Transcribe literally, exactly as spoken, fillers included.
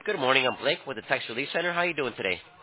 Good morning. I'm Blake with the Text Relief Center. How are you doing today?